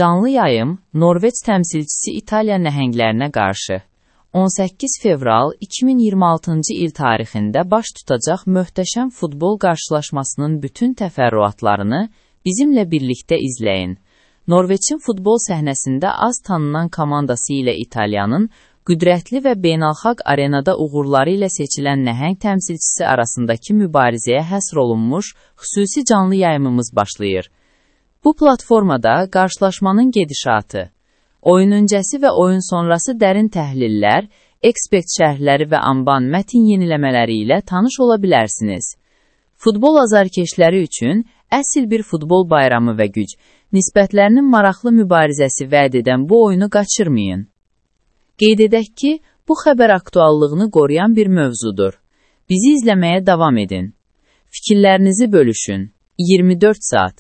Canlı yayım, Norveç təmsilçisi İtaliya nəhənglərinə qarşı 18 fevral 2026-cı il tarixində baş tutacaq möhtəşəm futbol qarşılaşmasının bütün təfərrüatlarını bizimlə birlikdə izləyin. Norveçin futbol səhnəsində az tanınan komandası ilə İtaliyanın qüdrətli və beynəlxalq arenada uğurları ilə seçilən nəhəng təmsilçisi arasındakı mübarizəyə həsr olunmuş xüsusi canlı yayımımız başlayır. Bu platformada qarşılaşmanın gedişatı, oyun öncəsi və oyun sonrası dərin təhlillər, ekspert şərhləri və anban mətin yeniləmələri ilə tanış ola bilərsiniz. Futbol azarkeşləri üçün əsl bir futbol bayramı və güc, nisbətlərinin maraqlı mübarizəsi vəd edən bu oyunu qaçırmayın. Qeyd edək ki, bu xəbər aktuallığını qoruyan bir mövzudur. Bizi izləməyə davam edin. Fikirlərinizi bölüşün. 24 saat.